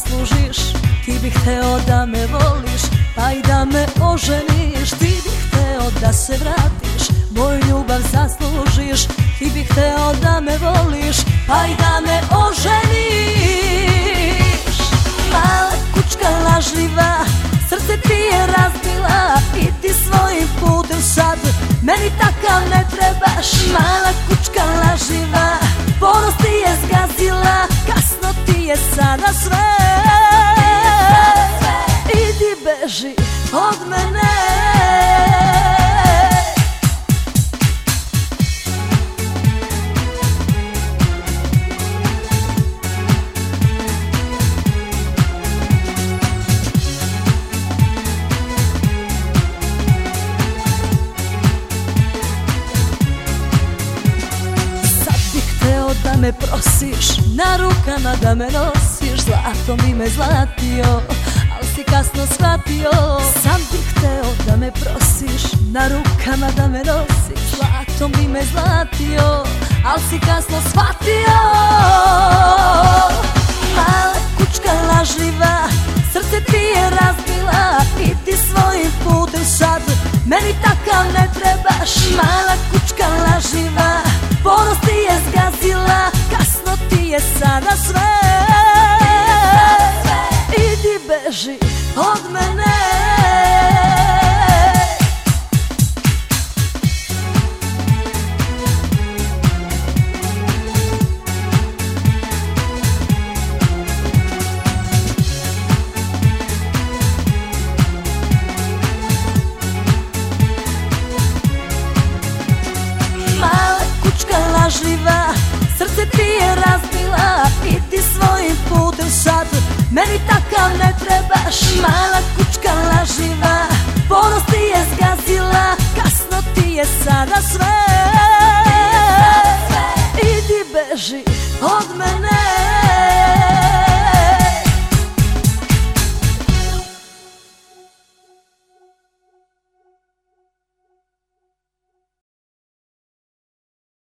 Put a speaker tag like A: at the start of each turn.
A: zaslužiš. Ti bih hteo da me voliš, pa i da me oženiš. Ti bih hteo da se vratiš, moju ljubav zaslužiš. Ti bih hteo da me voliš, pa i da me oženiš. Mala kučka lažljiva, srce ti je razbila. Idi svojim putem sad, meni takav ne trebaš. Mala kučka lažljiva, ponos ti je zgazila. Kasno ti je sada sve. Idi beži od mene. Da me prosiš, na rukama da me nosiš. Zlatom bi me zlatio, al si kasno shvatio. Sam bih hteo da me prosiš, na rukama da me nosiš. Zlatom bi me zlatio, al si kasno shvatio. Mala kučka lažljiva, srce ti je razbila. Idi svojim putem sad, meni takav ne trebaš. Mala kučka lažljiva, ponos ti je zgazila. Kasno ti je sada sve. Idi beži od mene. Lažljiva, srce ti je razbila. Idi svojim putem sad, meni takav ne trebaš. Mala kučka lažljiva, ponos ti je zgazila. Kasno ti je sada sve. Idi beži od mene.